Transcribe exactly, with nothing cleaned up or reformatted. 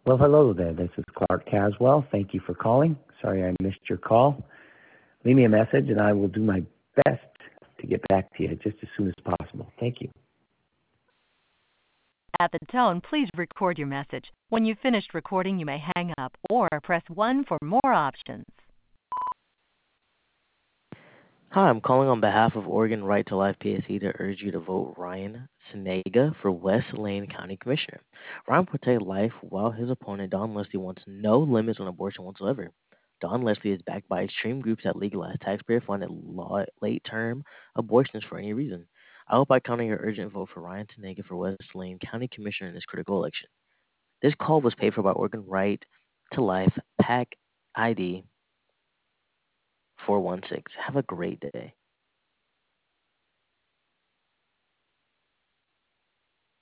Well, hello there. This is Clark Caswell. Thank you for calling. Sorry I missed your call. Leave me a message and I will do my best to get back to you just as soon as possible. Thank you. At the tone, please record your message. When you've finished recording, you may hang up or press one for more options. Hi, I'm calling on behalf of Oregon Right to Life P S C to urge you to vote Ryan Senega for West Lane County Commissioner. Ryan protects life while his opponent, Don Leslie, wants no limits on abortion whatsoever. Don Leslie is backed by extreme groups that legalize taxpayer-funded late-term abortions for any reason. I hope by counting your urgent vote for Ryan Senega for West Lane County Commissioner in this critical election. This call was paid for by Oregon Right to Life, PAC I D four one six. Have a great day.